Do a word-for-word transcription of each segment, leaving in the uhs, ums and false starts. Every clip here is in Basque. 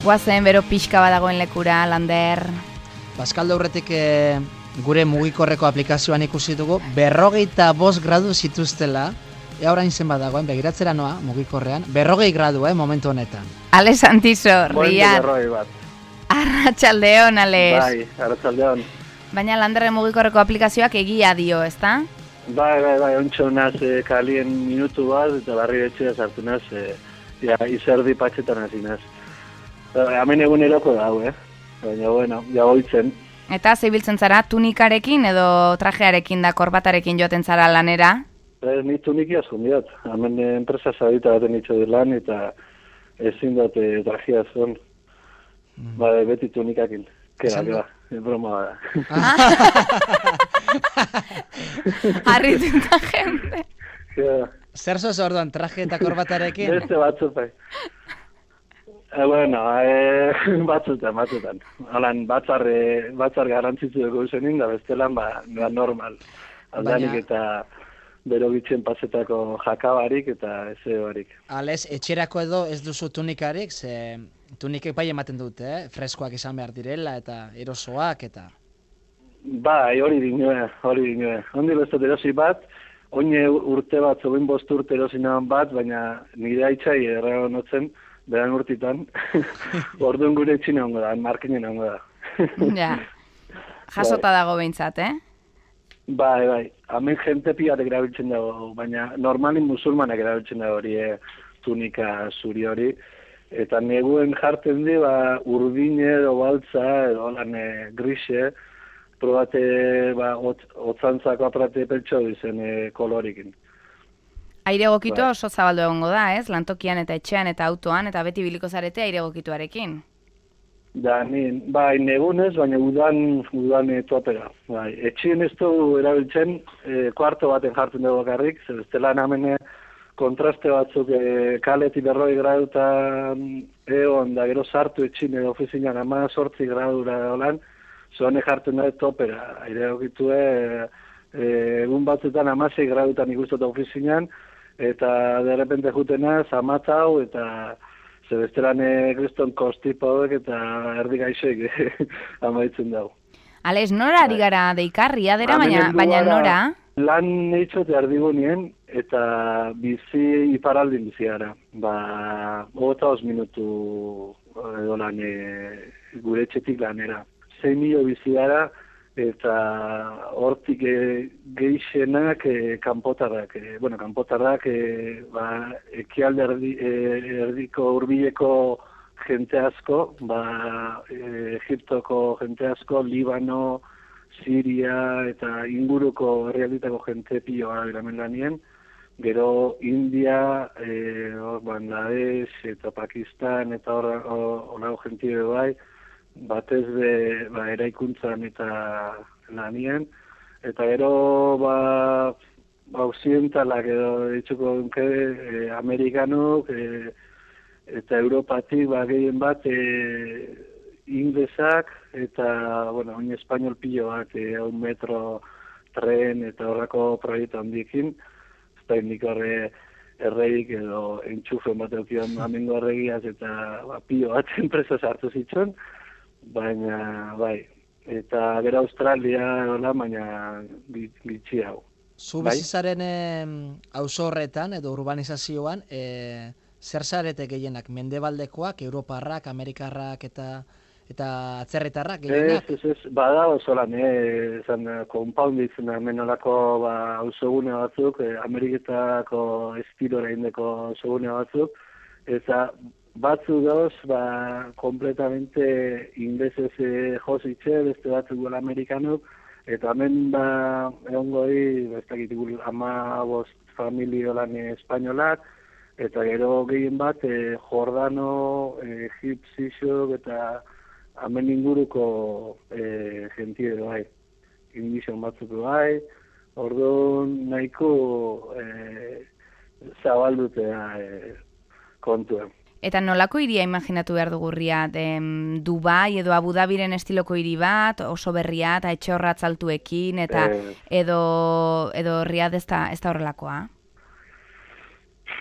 Guazen, bero pixka badagoen lekura, Lander. Paskaldo aurretik e, gure mugikorreko aplikazioan ikusi dugu, berrogeita bost gradu zituztela, ea orain zen badagoen, begiratzera noa, mugikorrean, berrogei gradu, eh, momentu honetan. Ale Santiso, Riad. Berrogei bat. Arratxaldeon, Ales. Bai, arratxaldeon. Baina Landerren mugikorreko aplikazioak egia dio, ezta? Bai, bai, bai, ontsa naz e, kalien minutu bat, eta barri betxea sartu naz, e, ja, izerdi patxetan hasi naz. Hemen egun eroko dago, eh? Baina, bueno, jagoitzen. Eta zebiltzen zara tunikarekin edo trajearekin da korbatarekin joaten zara lanera? Ez, ni tuniki asko diot. Hemen enpresa zabita baten itxo dut lan, eta ezin dut e, trajea zon. Mm. Ba, beti tunikakin. Kera, kera, broma bada. Arrituta jende. Zer zoz orduan, traje eta korbatarekin? Beste batzut, bai. E, bueno, e, batzutan, batzutan. Halan, batzar, e, batzar garantzitzu dugu zenin, da bestelan, ba, ba normal. Aldanik Baina... eta berogitzen pasetako jakabarik eta eze barik. Ales, etxerako edo ez duzu tunikarik, ze tunikek bai ematen dute, eh? Freskoak izan behar direla eta erosoak eta... Bai, hori dinue, hori dinue. Hondi bestot erosi bat, oine urte bat, zobein bost urte erosi nahan bat, baina nire haitxai erra honotzen, beran urtitan, orduan gure etxina hongo da, markinen hongo da. Ja, jasota bai. Dago behintzat, eh? Bai, bai, hemen jente piatek erabiltzen dago, baina normalin musulmanak erabiltzen dago hori e, tunika zuri hori, eta neguen jartzen di, ba, urdine edo baltza, edo lan e, grise, probate, ba, ot, otzantzako aprate peltso dizen e, kolorikin. Aire egokitu oso zabaldu egongo da, ez? Lantokian eta etxean eta autoan, eta beti biliko zarete aire egokituarekin. Da, ni, bai, negunez, baina udan, udan e, topera. Bai, etxien ez du erabiltzen, e, kuarto baten jartzen dugu bakarrik, zer ez dela namene kontraste batzuk e, kaleti berroi gradutan egon, da gero sartu etxin edo ofizinan ama sortzi gradura holan, zoane jartzen da topera. Aire egokitu e, e, egun batzutan amasei gradutan ikustot ofizinan, eta derrepente jutena zamatzau eta zebesteran kriston kostipo hauek eta erdi gaixoik amaitzen dago. Ales, nora ari gara deikarria dera, baina, baina nora? Lan neitzote ardigunien eta bizi iparaldin bizi gara. Ba, hogeta os minutu edo lan e, gure etxetik lanera. Sei milo bizi gara, eta hortik e, geixenak e, kanpotarrak, e, bueno, kanpotarrak e, ba, ekialde erdi, e, erdiko hurbileko jente asko, ba, e, Egiptoko jente asko, Libano, Siria eta inguruko herrialdetako jente pioa eramen lanien, gero India, e, Bangladesh eta Pakistan eta horrago jente bai, batez de ba, eraikuntzan eta lanien, eta gero ba, ba occidentalak edo ditzuko dunke e, amerikanok e, eta Europatik ba, gehien bat e, inglesak eta bueno, oin espainol pilo bat e, un metro tren eta horrako proiektu handikin, ez da indik horre erreik edo entxufen bat eukion amengo erregiaz eta ba, pilo bat enpresa sartu zitzuen, baina, bai, eta gero Australia, hola, baina bitxi hau. Zu bizizaren auzo horretan, edo urbanizazioan, e, zer zarete gehienak? Mendebaldekoak, Europarrak, Amerikarrak eta eta atzerritarrak gehienak? Ez, ez, ez, bada oso lan, eh, zan, compound ditzen hemen olako ba, auzogune batzuk, eh, Ameriketako estilora indeko auzogune batzuk, eta batzu gauz, ba, kompletamente inglesez e, jositxe, beste batzuk gola amerikanok, eta hemen, ba, egon goi, ba, ez dakit, ama bost familio lan espainolak, eta gero gehien bat, e, Jordano, e, egipzisok, eta hemen inguruko e, jentie bai, indizon batzuk bai, orduan nahiko e, zabaldutea e, kontuen. Eta nolako hiria imaginatu behar dugu Riad? Dubai edo Abu Dhabiren estiloko hiri bat, oso berria eta etxorra tzaltuekin, eta edo, edo Riad ez da, ez da horrelakoa?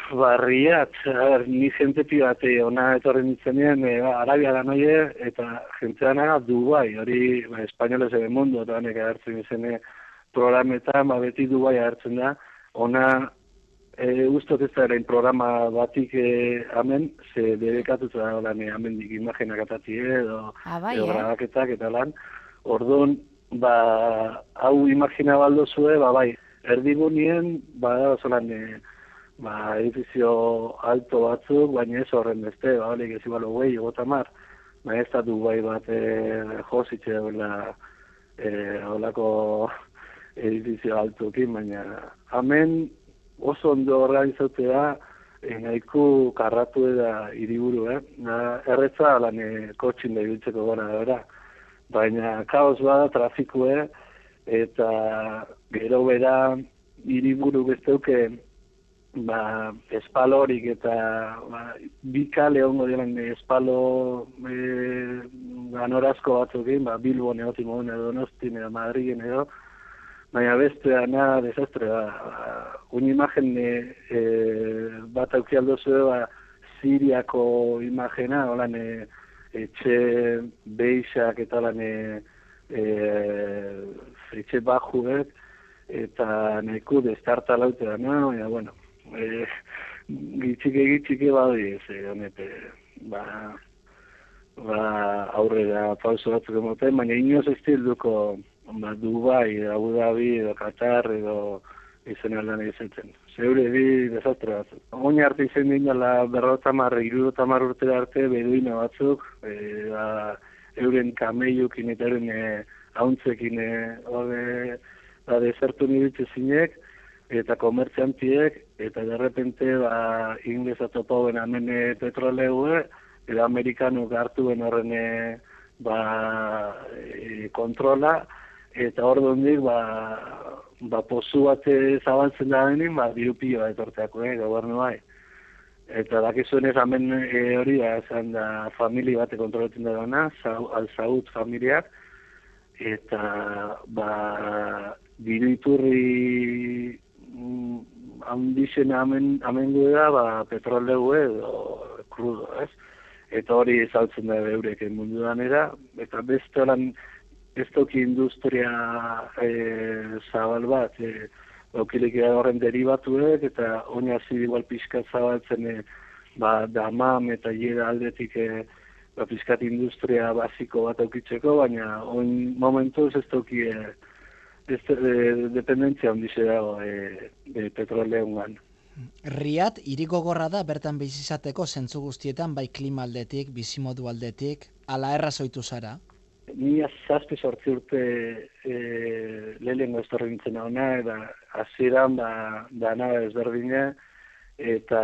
Barriat, er, ni jente pibate, ona etorri nintzenien, e, Arabia da noie, eta jenteana Dubai, hori, ba, espainolez ere mundu, eta honek agertzen izene programetan, ba, beti Dubai agertzen da, ona, e, ustot ez da erain programa batik e, amen, ze debekatuta da, lan, e, amendik imagenak atati, edo, ah, bai, edo eh? grabaketak, eta lan, orduan, ba, hau imagina baldo zue, ba, bai, erdigunien, ba, oso lan, e, ba, edifizio alto batzuk, baina ez horren beste, ba, holik ez ibalo guai, gotamar, baina ez da Dubai bat e, jositxe hola, e, holako edifizio altukin, baina hemen oso ondo organizatzea e, nahiko karratu da hiriburu, eh? Na, erretza lan e, kotxin da ibiltzeko gora da, baina kaos bada trafikue, eta gero bera hiriburu besteuke ba, espalorik eta ba, bi kale ongo diren espalo e, ganorazko batzukin, ba, Bilbon egotin modun edo Donostin edo Madrilen edo, baina beste ana desastre da. Ba, un imagen e, e, bat aukialdo zuen, ba, Siriako imagena, holan e, etxe beixak eta lan e, e, etxe bajuek, eta nahiko destarta laute da, no? Ja, bueno, e, gitxike gitxike badi ez, honete, ba, ba, aurrera pauso batzuk emoten, baina inoz ez dilduko, ba, Dubai, Abu Dhabi, edo Qatar, edo izen aldan izaten. Zeure bi desastre batzuk. Oina arte izen dindala berrotamar, irurotamar urtera arte, beduina batzuk, e, ba, euren kameiukin eta euren e, hauntzekin e, ode, ba, desertu nibitze zinek, eta komertziantiek, eta derrepente, ba, inglesa topauen amene petroleue, eta amerikanuk hartuen horren ba, e, kontrola, eta hor dondik, ba, ba, pozu bat zabaltzen da denin, ba, dirupioa etorteako, eh, gobernu bai. Eta dakizuen ez amen e, hori, da, esan da, familia bate kontrolatzen da dena, al-Saud familiak, eta, ba, diru iturri mm, handixen amen, amengu da, ba, petroleu edo krudo, ez? Eta hori saltzen da eurek mundu danera, eta beste horan ez toki industria e, zabal bat, e, daukilik horren derivatuek, eta oina zidi igual pixka zabaltzen, e, ba, damam eta jera aldetik e, ba, pixkat industria basiko bat aukitzeko, baina oin momentuz ez toki e, ez, e, dependentzia handize dago e, e, petroleungan. Riad, hiriko gorra da bertan bizizateko zentzu guztietan, bai klima aldetik, bizimodu aldetik, ala errazoitu zara? Ni zazpi sortzi urte e, lehenengo estorri nintzen hona, eta hasieran ba, dana ezberdine, eta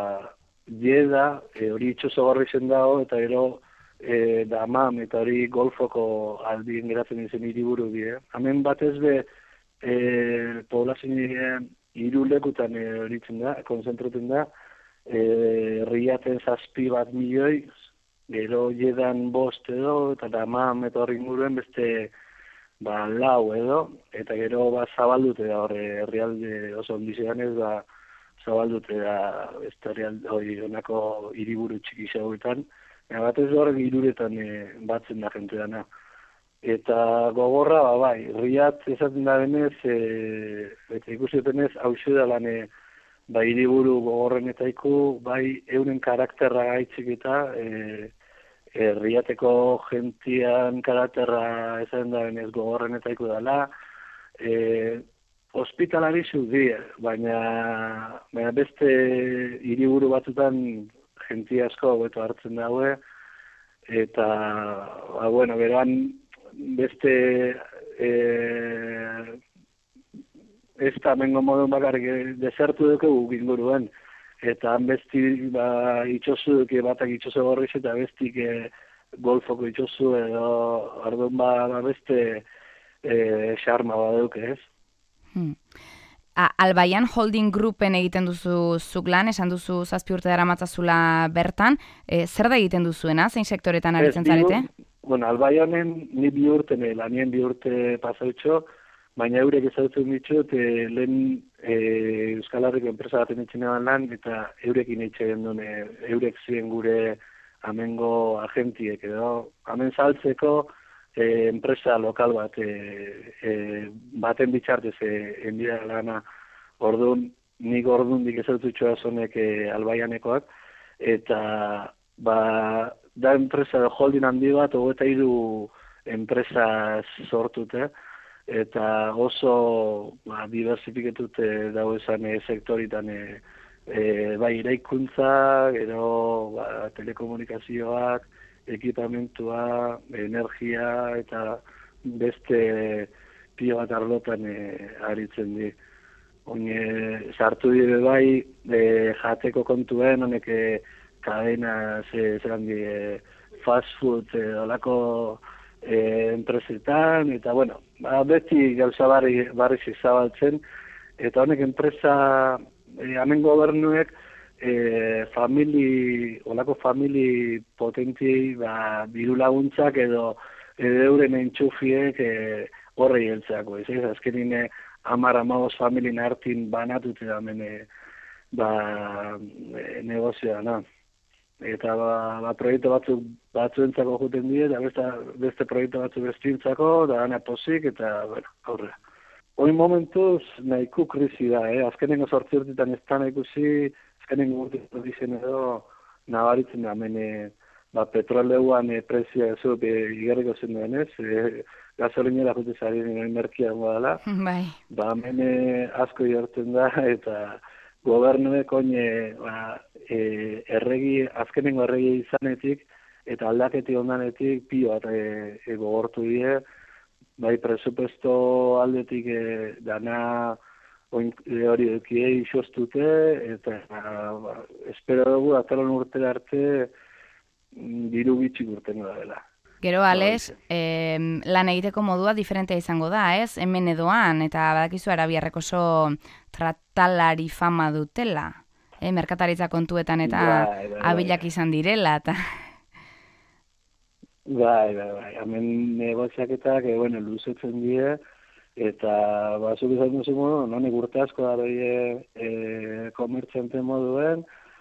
jeda, e, hori itxoso gorri zen dago, eta gero e, damam, eta hori golfoko aldien geratzen izen hiriburu die. Hemen batez be, e, poblazioen hiru lekutan e, horitzen da, konzentratzen da, e, Riaten zazpi bat milioi, gero jedan bost edo, eta damam eta horri inguruen beste ba, lau edo, eta gero ba, zabaldute da horre herrialde oso ondizean ez da zabaldute da beste herrialde hori onako hiriburu txiki xauetan, eta bat ez horrek hiruretan e, batzen da jente dana. Eta gogorra, ba, bai, Riat esaten da benez, e, eta ikusetenez, hauxe da lan e, ba, hiriburu gogorrenetaiku, bai, euren karakterra gaitzik eta e, e, Riateko gentian karakterra esaten da benez gogorrenetaiku dela, e, hospitalari zudie, baina, baina beste hiriburu batzutan genti asko beto hartzen daue, eta, ba, bueno, beran, beste e, ez da mengo modun bakarrik desertu duke inguruen, eta han besti ba, itxosu duke batak itxosu gorriz eta bestik e, golfoko itxosu edo ardun ba, ba beste xarma e, baduke ez. Hmm. Albaian Holding Groupen egiten duzu zuk lan, esan duzu zazpi urte dara matzazula bertan, e, zer da egiten duzuena, zein sektoretan aritzen zarete? Bueno, Albaianen ni bi urte, lanien bi urte pasautxo, baina eurek ezagutzen ditut, e, lehen e, Euskal Herriko enpresa baten etxenean lan, eta eurekin etxean duen, eurek ziren gure amengo agentiek edo, hemen saltzeko e, enpresa lokal bat, e, e, baten bitxartez e, enbida lana, orduan, nik orduan dik ezaututxoa zonek e, albaianekoak, eta ba, da enpresa da holding handi bat, hogeita hiru enpresa sortute, eta oso ba, diversifikatute dago esan e, sektoritan e, e, bai eraikuntza, gero ba, telekomunikazioak, ekipamentua, energia eta beste pio bat arlotan e, aritzen di. Oine, sartu dire bai, e, jateko kontuen, honek e, kadena, ze, zeran di, e, fast food, e, olako e, enpresetan, eta bueno, ba, beti gauza barri, barri zabaltzen, eta honek enpresa, e, hemen gobernuek, e, famili, olako famili potentiei, ba, diru laguntzak edo, edo euren entxufiek e, horrei heltzeako, ez ez, azkenin e, amar amagos familien hartin banatute da mene ba, e, negozioa, na. Eta ba, ba proiektu batzuk batzuentzako juten die, eta beste, beste proiektu batzuk bestintzako, da gana posik, eta, bueno, aurre. Oin momentuz, nahiko krisi da, eh? Azkenengo sortzi urtetan ez da nahikusi, azkenengo urtetan dizen edo, nabaritzen da, mene, ba, petroleuan e, prezioa ez e, igarriko zen duen ez, e, gasolinera jute zari nire merkia dela, bai. Ba, mene asko jortzen da, eta gobernuek oine ba, e, erregi, azkenengo erregi izanetik, eta aldaketi ondanetik pio bat e, e, gogortu die, bai presupuesto aldetik e, dana oin, e, hori eukie isostute, eta ba, espero dugu atalon urtera arte diru bitxik urten da dela. Gero, Alex, eh, lan egiteko modua diferentea izango da, ez? Hemen edoan, eta badakizu arabiarrek oso tratalari fama dutela, eh? Merkataritza kontuetan eta bai, bai, abilak izan direla, eta... Bai, bai, bai, hemen negoziaketak, e, bueno, luzetzen die, eta bazuk izan duzu modu, nonek urte asko da behi e, komertziante moduen,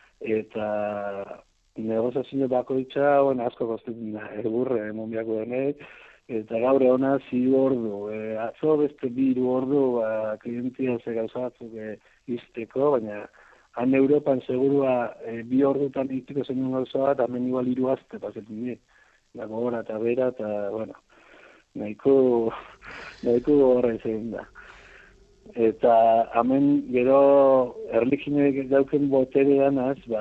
eta... negozazio bakoitza, bueno, asko kostetzen da, egurre, emon biako denek, eta gaur egona zi ordu, e, atzo beste biru ordu, ba, klientia ze gauzatzuk e, izteko, baina han Europan segurua e, bi ordutan izteko zen gauza bat, hemen igual hiru azte pasetzen di, da gora eta bera, eta, bueno, nahiko, nahiko horra izan da. Eta hemen gero erlikinek dauken boterean az, ba,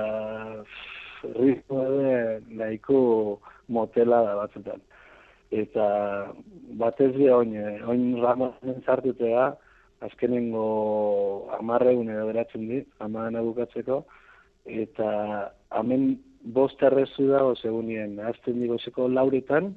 ritmo ere nahiko motela da batzutan. Eta batez be oin, oin ramazen zartutea, azkenengo amarregun edo beratzen di, amaran bukatzeko, eta hemen bost errezu dago segunien, azten digozeko lauretan,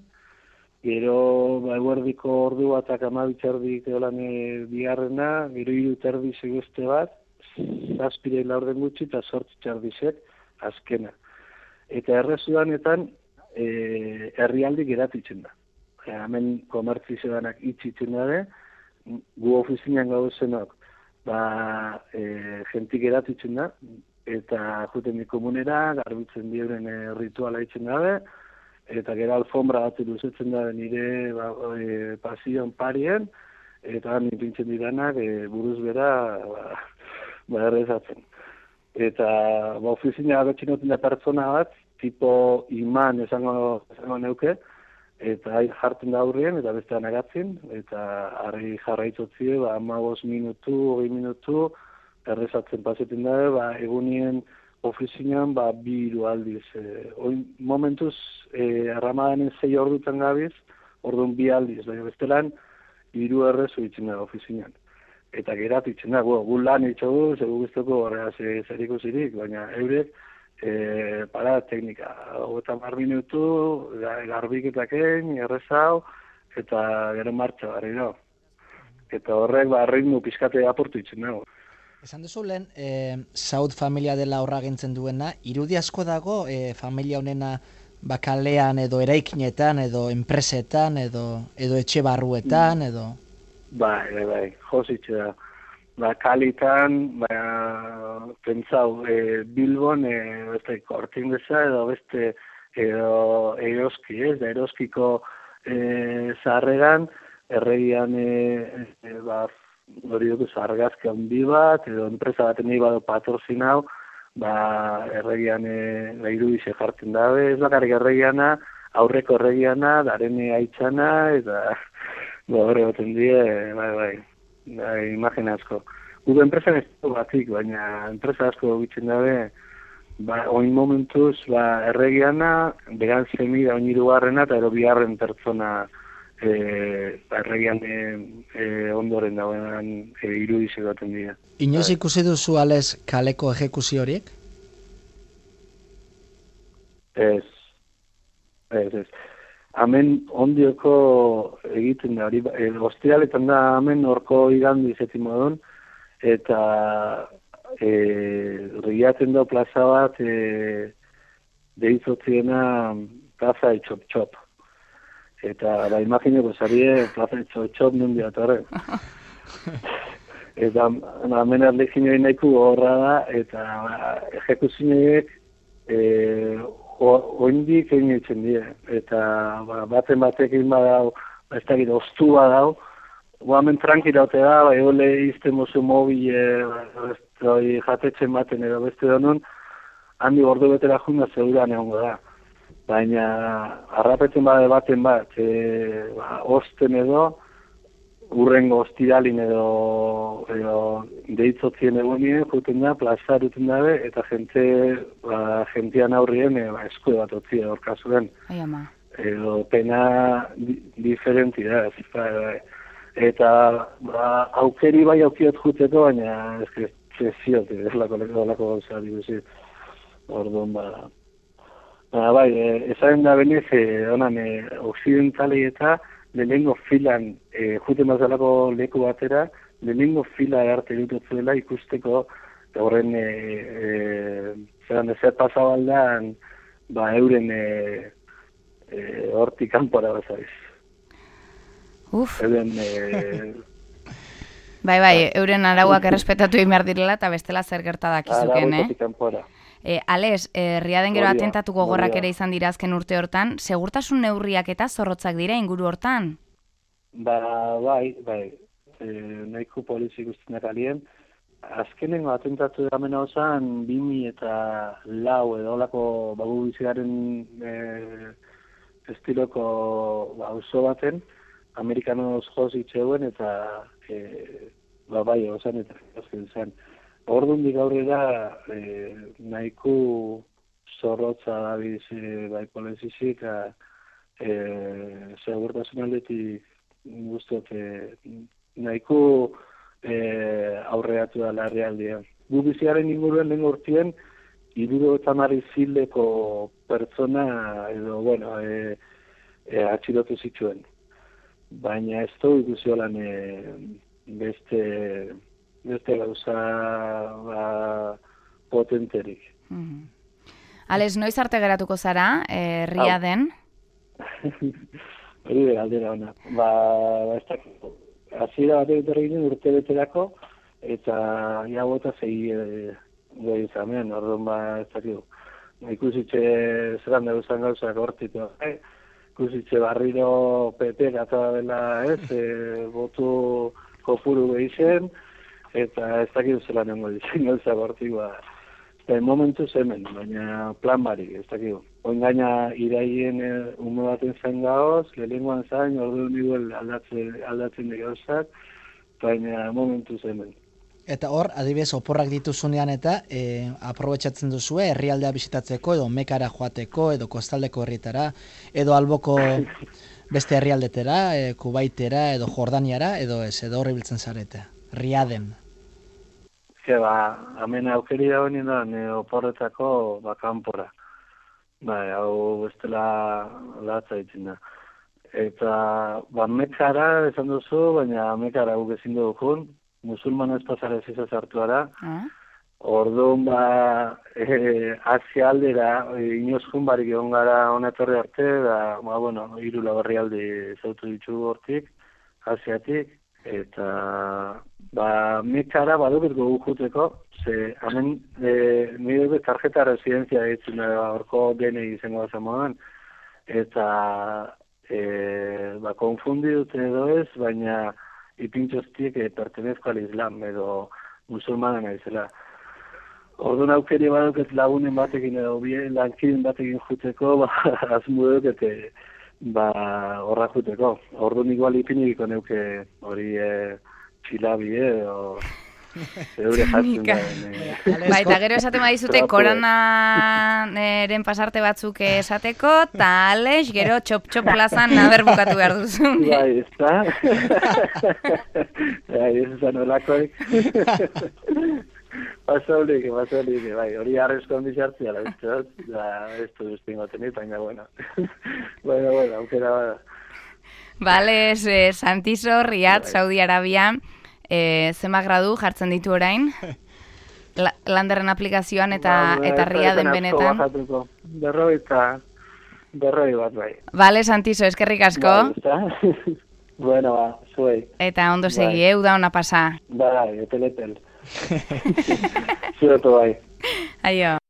gero ba, eguerdiko ordu batak amabitxerdik edolan bigarrena, gero hiru terdi seguzte bat, zazpire laurden gutxi eta sortzi txardizek azkena. Eta errezudanetan e, herrialdi geratitzen da. E, hemen komertzizioanak itxitzen dabe, gu ofizinan gauzenok, ba, e, jentik geratitzen da, eta juten di komunera, garbitzen diuren e, rituala itzen dabe, eta gero alfombra bat luzetzen dabe nire ba, e, pasion parien, eta nipintzen diranak e, buruz bera ba, ba errezatzen. Eta ba, ofizina agatxin da pertsona bat, tipo iman esango, esango neuke, eta jartzen da aurrien, eta bestean agatzen, eta harri jarraitzotzie, ba, amabos minutu, hogei minutu, errezatzen pasetin da, ba, egunien ofizinan, ba, bi hiru aldiz. E, oin, momentuz, e, arramadanen zei ordutan gabiz, orduan bi aldiz, baina bestelan, hiru errezu itzen da ofizinan. Eta geratu itzen da, gu, gu lan itxogu, zegu guztoko horreaz zer ikusirik, baina eurek, e, para teknika, eta mar minutu, garbiketaken, errezau, eta gero martxa barri no. Eta horrek, ba, ritmo pizkate aportu itzen dago. Esan duzu lehen, e, Saud familia dela horra gintzen duena, irudi asko dago e, familia honena bakalean edo eraikinetan, edo enpresetan, edo, edo etxe barruetan, edo... Bai, bai, bai, jositxe da. ba, kalitan, ba, pentsau, e, Bilbon, e, beste, Kortindesa edo beste, edo eroski, ez, da eroskiko e, zarreran, erregian, e, e, ba, hori dugu zargazki handi bat, edo enpresa bat nahi bado patrozinau, ba, erregian e, ba, irudize jartzen dabe, ez bakarrik erregiana, aurreko erregiana, darene aitzana, eta ba, horre baten die, bai, bai, bai, imagen asko. Gure enpresan ez du batik, baina enpresa asko bitzen dabe, ba, oin momentuz, ba, erregiana, beran zemida oin irugarrena, eta ero biharren pertsona e, ba, erregian e, e, ondoren dagoenan e, irudize baten dira. Inoiz ikusi duzu alez kaleko ejekuzio horiek? Ez, ez, ez. Hemen ondioko egiten da, hori, e, ostialetan da hemen orko igandi izetin modun, eta e, riaten da plaza bat e, deizotziena plaza de txop-txop. Eta ba, imagineko zarie plaza de txop-txop nundi atorre. Eta hemen arlekin hori nahiko horra da, eta ba, ejekuzioek e, oindik egin eitzen dira. Eta ba, baten batekin badau, ba, ez dakit, ostu badau, guamen tranquiraute da, ba, egole izte mozu mobile, ba, jatetzen baten edo beste donun, handi ordu betera junda zeudan egongo da. Baina, harrapetzen bade baten bat, e, ba, osten edo, urrengo ostiralin edo, edo deitzotzien egonien, juten da, plaza duten dabe, eta jente, ba, jentean aurrien, e, ba, esku bat otzi hor kasuen. Ai, ama. Edo pena di, diferenti da, ez, ba, ba, eta ba, aukeri bai aukiot juteko, baina ez que ziot, ez lako lako gauza diguzi. Orduan, ba, ba, bai, e, ezaren da benez, e, onan, e, occidentalei eta lehenengo filan, e, juten bazalako leku batera, lehenengo fila arte dutuzuela ikusteko, horren, e, e, zeran ezer pasabaldan, ba, euren e, e, hortik kanpora bazariz. Uf. Euren, e, bai, bai, euren arauak errespetatu egin behar direla, eta bestela zer gerta dakizuken, eh? Arautik kanpora. E, Ales, e, riaden gero Moria, atentatu gogorrak moria. ere izan dira azken urte hortan, segurtasun neurriak eta zorrotzak dira inguru hortan? Ba, bai, bai, e, nahiko polizi guztienak alien. Azkenengo atentatu da mena osan, bimi eta lau edo olako bagu bizigaren e, estiloko ba, auzo baten, amerikanoz joz itxeuen eta e, ba, bai, osan eta azken zen. Orduan dik aurrera e, nahiko zorrotza da bizi bai polizizik, e, segurtasun aldetik guztiak e, nahiko e, aurreatu da larrialdia. Gu biziaren inguruen lehen urtien, iruro eta marri zildeko pertsona edo, bueno, e, e, atxilotu zituen. Baina ez du ikusi holan e, beste, beste gauza ba, potenterik. Mm. Ales, noiz arte geratuko zara, e, riaden? Hori de galdera ona. Ba, ba ez dakiko. Hasiera bat egitea egin urte beterako, eta ia bota segi e, goi izamen, orduan ba ez dakiko. Ikusitxe zeran da guzan gauzak hortitu. Eh? Ikusitxe barriro P P gata dela ez, e, botu kopuru behizen, eta ez dakiko zelan nengo dizen gauzak hortikoa. Eta momentuz hemen, baina plan barik, ez dakiko. Oin gaina iraien e, ume baten zen gaoz, lehenguan zain, ordu niguel aldatzen, aldatzen gauzak, baina momentuz hemen. Eta hor, adibidez, oporrak dituzunean eta e, aprobetxatzen duzue herrialdea bisitatzeko edo Mekara joateko edo kostaldeko herrietara edo alboko beste herrialdetera, e, Kubaitera edo Jordaniara edo ez, edo horri biltzen zarete, riaden. Ze ba, hemen aukeri da honi da, ne oporretako ba, kanpora. Bai, hau bestela latza ditzen da. Eta, ba, Mekara esan duzu, baina Mekara guk ezin dugun, musulman ez pasarez izaz hartu ara. Ah? Orduan, ba, e, Asia aldera, e, inoz junbarik egon gara honetorri arte, da, ba, bueno, hiru lagarri alde zautu ditugu hortik, Asiatik, Eta, ba, mekara badukit gogu juteko, ze, hemen, e, nire dut tarjeta residentzia ditzen horko dene izango zen modan, eta, e, ba, konfundi dute edo ez, baina ipintxoztiek e, pertenezko al Islam, edo musulmanen naizela. Orduan aukeri baduket lagunen batekin edo bien lankiden batekin juteko, ba, azmu dut, ba, horra juteko. Orduan igual ipiniko neuke hori e, txilabi edo eure jatzen da. Ba, eta gero esaten badizute koronaren pasarte batzuk esateko, eta ales, gero txop-txop plazan naber bukatu behar duzun. Bai, ez da. Bai, ez ezan olakoik. Pasaulik, pasaulik, bai, hori arrezkoan bizartzia, la uste, da, ez du duztingo tenit, baina, bueno. Bueno, bueno, aukera bada. Bale, eh, Santiso, Riad, bai. Saudi Arabia, eh, zenbat gradu jartzen ditu orain? La, Landerren aplikazioan eta, ba, eta Riaden benetan? Berroi eta berroi bat, bai. Bale, Santiso, eskerrik asko. Bai, bueno, ba, zuei. Eta ondo segi, bai. Uda ona pasa. Bai, etel-etel. Zueto bai. Aio.